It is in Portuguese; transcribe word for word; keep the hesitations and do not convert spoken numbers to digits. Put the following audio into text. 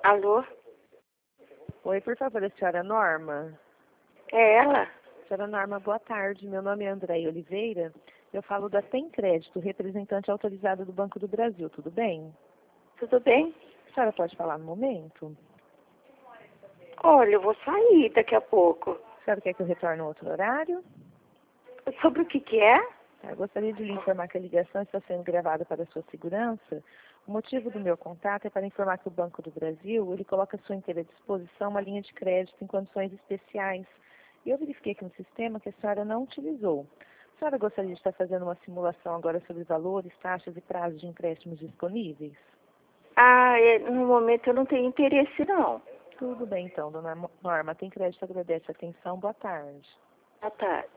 Alô? Oi, por favor, a senhora Norma? É ela? Senhora Norma, boa tarde. Meu nome é Andréia Oliveira. Eu falo da Tem Crédito, representante autorizada do Banco do Brasil. Tudo bem? Tudo bem? A senhora pode falar no momento? Olha, eu vou sair daqui a pouco. A senhora quer que eu retorne em outro horário? Sobre o que que é? Tá, eu gostaria de lhe informar que a ligação está sendo gravada para sua segurança. O motivo do meu contato é para informar que o Banco do Brasil, ele coloca à sua inteira disposição uma linha de crédito em condições especiais. E eu verifiquei aqui no sistema que a senhora não utilizou. A senhora gostaria de estar fazendo uma simulação agora sobre valores, taxas e prazos de empréstimos disponíveis? Ah, é, no momento eu não tenho interesse, não. Tudo bem então, dona Norma. Tem crédito, agradece a atenção. Boa tarde. Boa tarde.